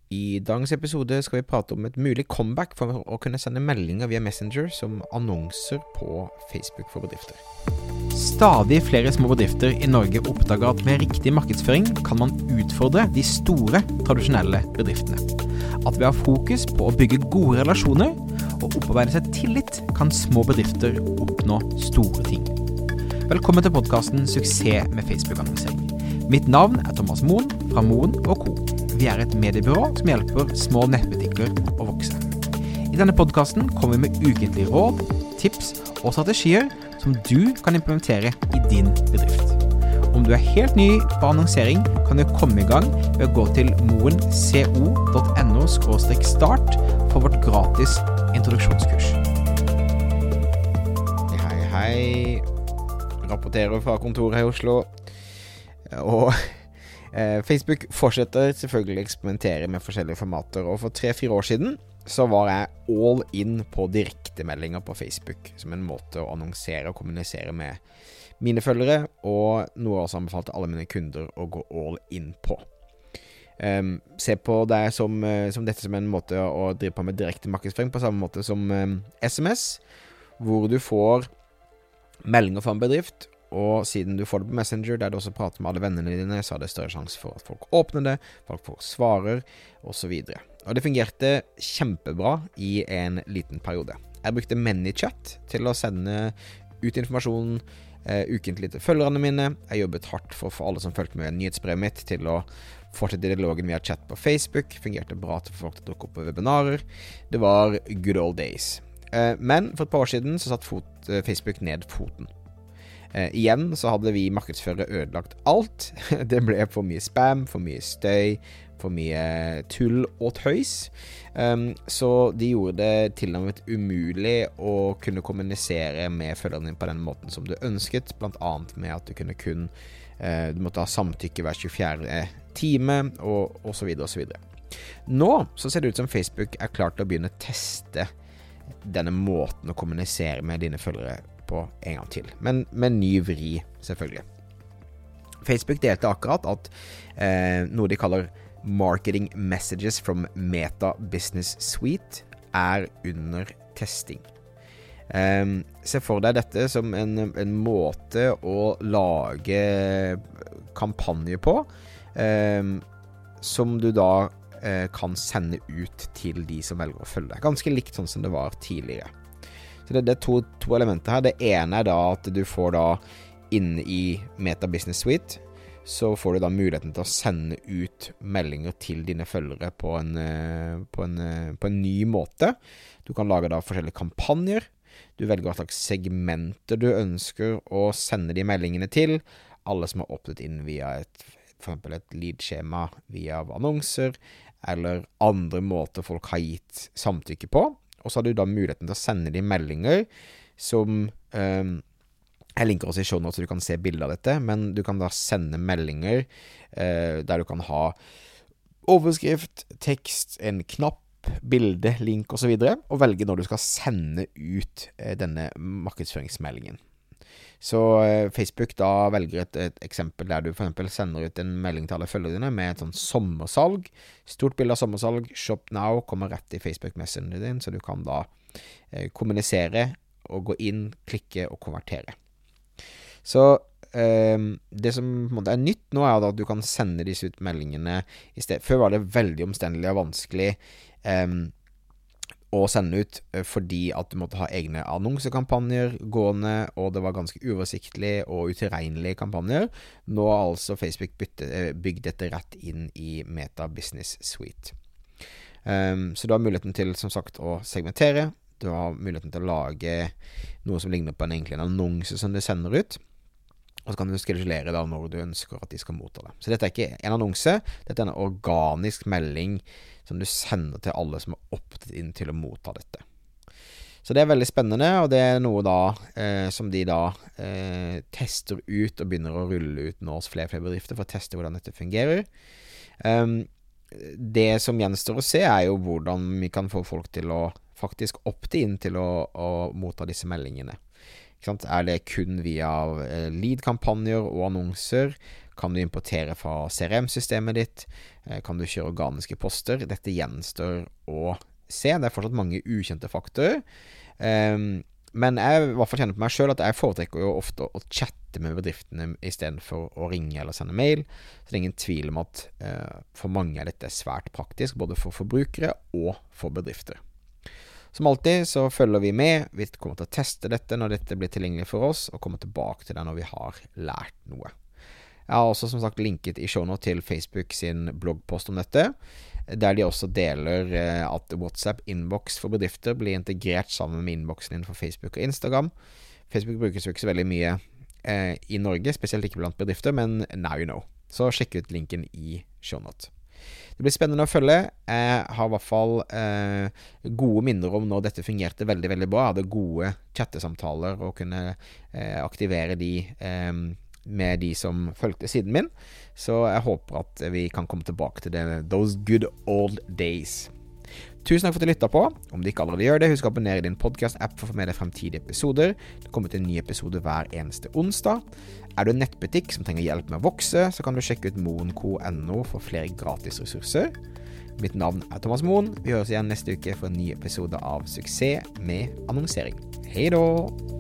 I dagens episode skal vi prate om et mulig comeback for å kunne sende meldinger via Messenger som annonser på Facebook for bedrifter. Stadig flere små bedrifter I Norge oppdager at med riktig markedsføring kan man utfordre de store, tradisjonelle bedriftene. At ved å ha fokus på å bygge gode relasjoner og opparbeide seg tillit, kan små bedrifter oppnå store ting. Velkommen til podcasten Suksess med Facebook-annonsering. Mitt navn Thomas Moen fra Moen & Co. Vi et mediebyrå som hjelper små nettbutikker å vokse. I denne podcasten kommer vi med ukentlige råd, tips og strategier som du kan implementere I din bedrift. Om du helt ny på annonsering, kan du komme I gang ved å gå til moenco.no/start for vårt gratis introduksjonskurs. Hei. Rapporterer fra kontoret I Oslo. Og Facebook fortsetter selvfølgelig å eksperimentere med forskjellige formater, og for 3-4 år siden så var jeg all in på direktemeldinger på Facebook som en måte å annonsere og kommunisere med mine følgere, og noe jeg også anbefalte alle mine kunder å gå all in på. Se på det som dette som en måte å drive på med direkte markedsføring på samme måte som SMS, hvor du får meldinger fra en bedrift, og siden du får det på Messenger, der du også prater med alle vennene dine, så det større sjanse for at folk åpner det, folk får svarer, og så videre. Og det fungerte kjempebra I en liten periode. Jeg brukte ManyChat til å sende ut informasjon ukentlig til følgerne mine. Jeg jobbet hardt for å få alle som fulgte med nyhetsbrevet mitt til å fortsette dialogen via chat på Facebook. Fungerte bra til å få folk til å dukke opp på webinarer. Det var good old days. Men for et par år siden så satt Facebook ned foten. Igjen så hadde vi markedsførere ødelagt alt. Det ble for mye spam, for mye støy, for mye tull og tøys. Så de gjorde det til og med umulig å kunne kommunisere med følgerne på den måten som du ønsket, blant annet med at du kunne du måtte ha samtykke hver 24. time, og så videre og så videre. Nå så ser det ut som Facebook klar til å begynne å teste denne måten å kommunisere med dine følgere på en gang til, men med ny vri selvfølgelig. Facebook delte akkurat at noe de kaller Marketing Messages from Meta Business Suite under testing. Se for deg dette som en måte å lage kampanje på, som du da kan sende ut til de som velger å følge deg. Ganske likt sånn som det var tidligere. Så det to elementer her. Det ene da at du får da inne I Meta Business Suite, så får du da muligheten til å sende ut meldinger til dine følgere på en ny måte. Du kan lage da forskjellige kampanjer. Du velger hva slags segmenter du ønsker å sende de meldingene til. Alle som har åpnet inn via for eksempel et lead-skjema via annonser, eller andre måter folk har gitt samtykke på. Og så har du da muligheten til å sende de meldinger som, jeg linker også I show notes så du kan se bilder av dette, men du kan da sende meldinger der du kan ha overskrift, tekst, en knapp, bilde, link og så videre, og velge når du skal sende ut denne markedsføringsmeldingen. Så Facebook da velger et eksempel der du for eksempel sender ut en melding til alle følgerne med et sånn sommersalg, stort bilde av sommersalg, shop now, kommer rett I Facebook Messenger din, så du kan da kommunisere og gå inn, klikke og konvertere. Så det som på en måte nytt nå da at du kan sende disse ut meldingene I stedet. Før var det veldig omstendelig og vanskelig å sende ut fordi at du måtte ha egne annonsekampanjer gående, og det var ganske uoversiktlig og utilregnelige kampanjer. Nå har altså Facebook bygd dette rett inn I Meta Business Suite. Så du har muligheten til, som sagt, å segmentere. Du har muligheten til å lage noe som ligner på en annonse som du sender ut. Og så kan du skedulere da når du ønsker at de skal motta det. Så dette ikke en annonse, dette en organisk melding som du sender til alle som har optet inn til å motta dette. Så det veldig spennende, og det noe da som de da tester ut og begynner å rulle ut nå hos flere bedrifter for å teste hvordan dette fungerer. Det som gjenstår å se jo hvordan vi kan få folk til å faktisk opte inn til å motta disse meldingene. Ikke sant? Det kun via lead-kampanjer og annonser? Kan du importere fra CRM-systemet ditt? Kan du kjøre organiske poster? Dette gjenstår å se. Det fortsatt mange ukjente faktorer. Men jeg i hvert fall kjenner på meg selv at jeg foretrekker jo ofte å chatte med bedriftene i stedet for å ringe eller sende mail. Så det er ingen tvil om at for mange er dette svært praktisk, både for forbrukere og for bedrifter. Som alltid så følger vi med. Vi kommer til å teste dette når dette blir tilgjengelig for oss, og kommer tilbake til det når vi har lært noe. Jeg har også som sagt linket i shownote til Facebook sin bloggpost om dette, der de også deler at WhatsApp-inbox for bedrifter blir integrert sammen med inboxen din for Facebook og Instagram. Facebook brukes jo ikke så veldig mye i Norge, spesielt ikke blant bedrifter, men now you know. Så sjekk ut linken i shownote. Det blir spennende å følge. Jeg har i hvert fall gode minner om når dette fungerte veldig, veldig bra. Jeg hadde gode chattesamtaler og kunne aktivere de med de som følte siden min. Så jeg håper at vi kan komme tilbake til det, those good old days. Tusen takk for at du lyttet på. Om du ikke allerede gjør det, husk å abonnere i din podcast-app for å få med deg fremtidige episoder. Det kommer til en ny episode hver eneste onsdag. Er du en nettbutikk som trenger hjelp med å vokse, så kan du sjekke ut moen.no for flere gratis ressurser. Mitt navn er Thomas Moen. Vi høres igjen neste uke for en ny episode av Suksess med annonsering. Hei da!